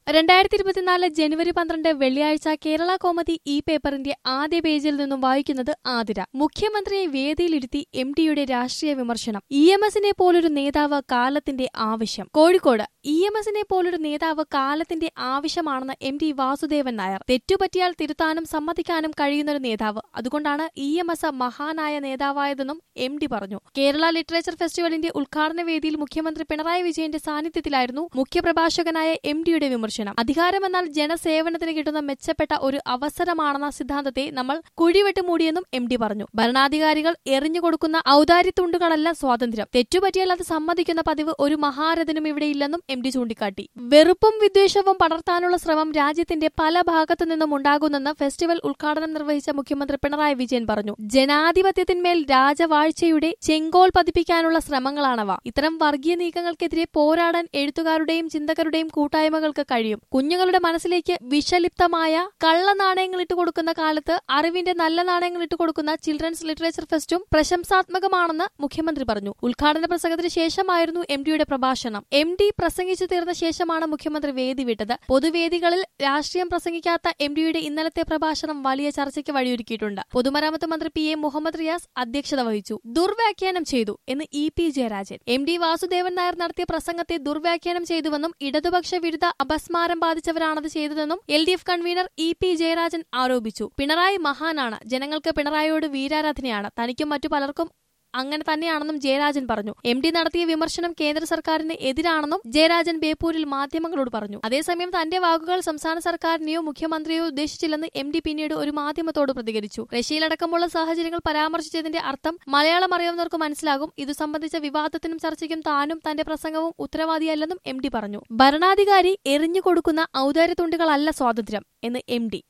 2024 ജനുവരി 12 വെള്ളിയാഴ്ച കേരള കൗമുദി ഈ പേപ്പറിന്റെ ആദ്യ പേജിൽ നിന്നും വായിക്കുന്നത് ആതിര. മുഖ്യമന്ത്രിയെ വേദിയിലിരുത്തി എംഡിയുടെ രാഷ്ട്രീയ വിമർശനം. ഇഎംഎസിനെ പോലൊരു നേതാവ് കാലത്തിന്റെ ആവശ്യം. കോഴിക്കോട് ഇഎംഎസിനെ പോലൊരു നേതാവ് കാലത്തിന്റെ ആവശ്യമാണെന്ന് എംഡി വാസുദേവൻ നായർ. തെറ്റുപറ്റിയാൽ തിരുത്താനും സമ്മതിക്കാനും കഴിയുന്നൊരു നേതാവ്. അതുകൊണ്ടാണ് ഇഎംഎസ് മഹാനായ നേതാവായതെന്നും എംഡി പറഞ്ഞു. കേരള ലിറ്ററേച്ചർ ഫെസ്റ്റിവലിന്റെ ഉദ്ഘാടന വേദിയിൽ മുഖ്യമന്ത്രി പിണറായി വിജയന്റെ സാന്നിധ്യത്തിലായിരുന്നു മുഖ്യപ്രഭാഷകനായ എംഡിയുടെ വിമർശനം. അധികാരമെന്നാൽ ജനസേവനത്തിന് കിട്ടുന്ന മെച്ചപ്പെട്ട ഒരു അവസരമാണെന്ന സിദ്ധാന്തത്തെ നമ്മൾ കുഴിവെട്ട് മൂടിയെന്നും എംഡി പറഞ്ഞു. ഭരണാധികാരികൾ എറിഞ്ഞുകൊടുക്കുന്ന ഔദാര്യത്തുണ്ടുകളല്ല സ്വാതന്ത്ര്യം. തെറ്റുപറ്റിയാൽ അത് സമ്മതിക്കുന്ന പതിവ് ഒരു മഹാരഥനും ഇവിടെയില്ലെന്നും എംഡി ചൂണ്ടിക്കാട്ടി. വെറുപ്പും വിദ്വേഷവും പടർത്താനുള്ള ശ്രമം രാജ്യത്തിന്റെ പല ഭാഗത്തു നിന്നും ഉണ്ടാകുന്നെന്ന് ഫെസ്റ്റിവൽ ഉദ്ഘാടനം നിർവഹിച്ച മുഖ്യമന്ത്രി പിണറായി വിജയൻ പറഞ്ഞു. ജനാധിപത്യത്തിന്മേൽ രാജവാഴ്ചയുടെ ചെങ്കോൽ പതിപ്പിക്കാനുള്ള ശ്രമങ്ങളാണവ. ഇത്തരം വർഗീയ നീക്കങ്ങൾക്കെതിരെ പോരാടാൻ എഴുത്തുകാരുടെയും ചിന്തകരുടെയും കൂട്ടായ്മകൾക്ക് കഴിയും. കുഞ്ഞുങ്ങളുടെ മനസ്സിലേക്ക് വിഷലിപ്തമായ കള്ളനാണയങ്ങൾ ഇട്ടുകൊടുക്കുന്ന കാലത്ത് അറിവിന്റെ നല്ല നാണയങ്ങൾ ഇട്ടുകൊടുക്കുന്ന ചിൽഡ്രൻസ് ലിറ്ററേച്ചർ ഫെസ്റ്റും പ്രശംസാത്മകമാണെന്ന് മുഖ്യമന്ത്രി പറഞ്ഞു. ഉദ്ഘാടന പ്രസംഗത്തിന് ശേഷമായിരുന്നു എംഡിയുടെ പ്രഭാഷണം. എംഡി പ്രസംഗിച്ചു തീർന്ന ശേഷമാണ് മുഖ്യമന്ത്രി വേദി വിട്ടത്. പൊതുവേദികളിൽ രാഷ്ട്രീയം പ്രസംഗിക്കാത്ത എംഡിയുടെ ഇന്നലത്തെ പ്രഭാഷണം വലിയ ചർച്ചയ്ക്ക് വഴിയൊരുക്കിയിട്ടുണ്ട്. പൊതുമരാമത്ത് മന്ത്രി പി എ മുഹമ്മദ് റിയാസ് അധ്യക്ഷത വഹിച്ചു. ദുർവ്യാഖ്യാനം ചെയ്തു എന്ന് ഇ.പി. ജയരാജൻ. എംഡി വാസുദേവൻ നായർ നടത്തിയ പ്രസംഗത്തെ ദുർവ്യാഖ്യാനം ചെയ്തുവെന്നും ഇടതുപക്ഷ വിരുദ്ധ അപസ്മാരം ബാധിച്ചവരാണത് ചെയ്തതെന്നും എൽ.ഡി.എഫ് കൺവീനർ ഇ.പി. ജയരാജൻ ആരോപിച്ചു. പിണറായി മഹാനാണ്. ജനങ്ങൾക്ക് പിണറായിയോട് വീരാരാധനയാണ്. തനിക്കും മറ്റു പലർക്കും അങ്ങനെ തന്നെയാണെന്നും ജയരാജൻ പറഞ്ഞു. എംഡി നടത്തിയ വിമർശനം കേന്ദ്ര സർക്കാരിന് എതിരാണെന്നും ജയരാജൻ ബേപ്പൂരിൽ മാധ്യമങ്ങളോട് പറഞ്ഞു. അതേസമയം തന്റെ വാക്കുകൾ സംസ്ഥാന സർക്കാരിനെയോ മുഖ്യമന്ത്രിയോ ഉദ്ദേശിച്ചില്ലെന്ന് എംഡി പിന്നീട് ഒരു മാധ്യമത്തോട് പ്രതികരിച്ചു. റഷ്യയിലടക്കമുള്ള സാഹചര്യങ്ങൾ പരാമർശിച്ചതിന്റെ അർത്ഥം മലയാളം അറിയാവുന്നവർക്ക് മനസ്സിലാകും. ഇതു സംബന്ധിച്ച വിവാദത്തിനും ചർച്ചയ്ക്കും താനും തന്റെ പ്രസംഗവും ഉത്തരവാദിയല്ലെന്നും എംഡി പറഞ്ഞു. ഭരണാധികാരി എറിഞ്ഞുകൊടുക്കുന്ന ഔദാര്യത്തുണ്ടുകളല്ല സ്വാതന്ത്ര്യം എന്ന് എംഡി.